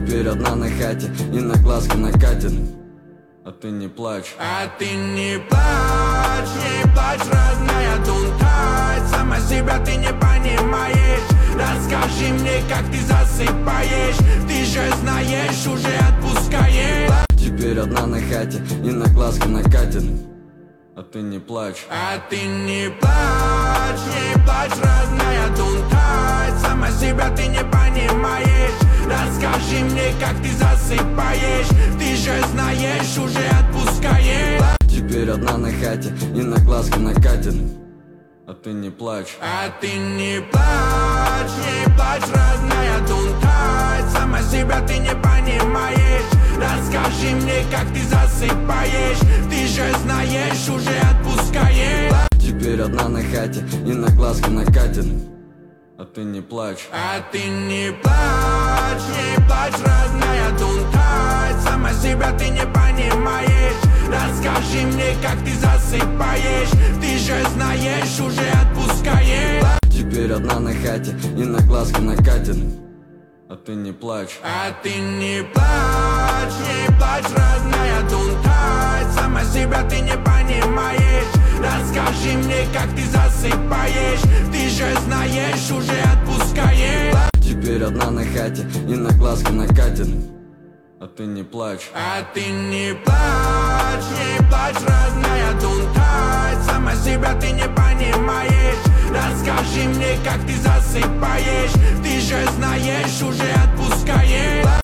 Теперь одна на хате и на глазки накатит. А ты не плачь. А ты не плачь, родная, don't touch. Сама себя ты не понимаешь. Расскажи мне, как ты засыпаешь. Ты же знаешь, уже отпускаешь. Теперь одна на хате и на глазки накатит. А ты не плачь. А ты не плачь, родная, don't touch. Сама себя ты не понимаешь. Расскажи мне, как ты засыпаешь. Ты же знаешь, уже отпускаешь. Теперь одна на хате и на глазки накатит. А ты не плачь. А ты не плачь, родная, don't touch. Сама себя ты не понимаешь. Расскажи мне, как ты засыпаешь. Ты же знаешь, уже отпускаешь. Теперь одна на хате и на глазки накатит. А ты не плачь. А ты не плачь, родная, don't touch. Сама себя ты не понимаешь. Расскажи мне, как ты засыпаешь. Ты же знаешь, уже отпускаешь. Теперь одна на хате и на глазки накатит. А ты не плачь. А ты не плачь, родная, don't touch. Сама себя ты не понимаешь. Расскажи мне, как ты засыпаешь. Ты же знаешь, уже отпускаешь. Теперь одна на хате и на глазки накатит. А ты не плачь. А ты не плачь, родная, don't touch. Сама себя ты не понимаешь. Расскажи мне, как ты засыпаешь. Ты же знаешь, уже отпускаешь.